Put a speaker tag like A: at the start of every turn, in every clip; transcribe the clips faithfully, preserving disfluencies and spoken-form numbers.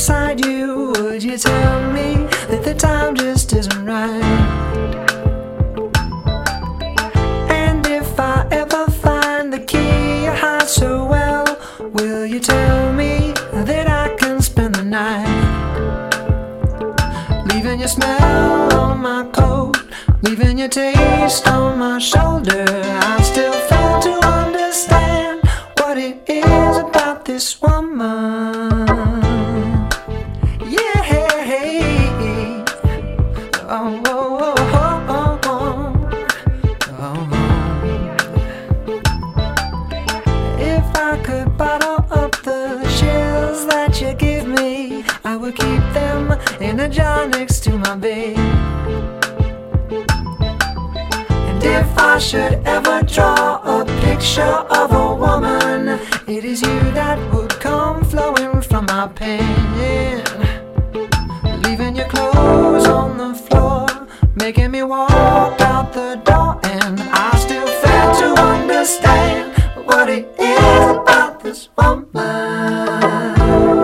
A: beside you, would you tell me that the time just isn't right? And if I ever find the key you hide so well, will you tell me that I can spend the night? Leaving your smell on my coat, leaving your taste on my shoulder, I still fail to understand what it is about this woman. Yeah. Oh, oh, oh, oh, oh, oh. If I could bottle up the chills that you give me, I would keep them in a jar next to my bed. And if I should ever draw a picture of a woman, it is you that would come flowing from my pen. Leaving your clothes on the floor, making me walk out the door, and I still fail to understand what it is about this woman.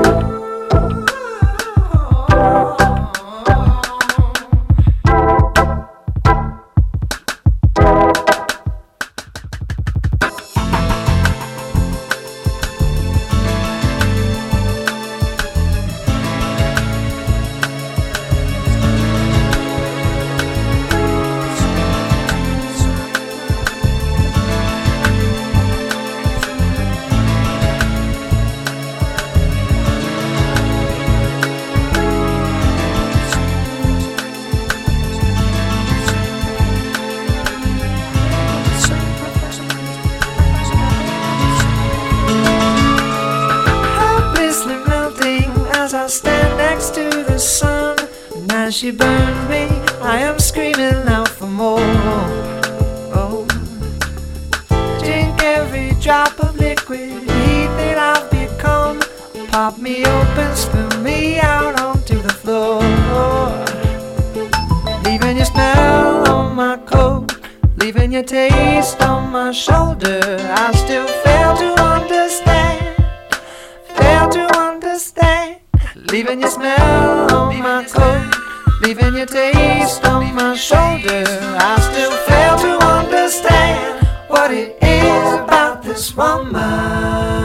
A: As I stand next to the sun, and as she burns me, I am screaming out for more. Oh, drink every drop of liquid heat that I've become. Pop me open, spill me out onto the floor. Leaving your smell on my coat, leaving your taste on my shoulder, I still fail to understand, fail to understand. Leaving your smell on my coat, leaving your taste on my shoulder, I still fail to understand what it is about this woman.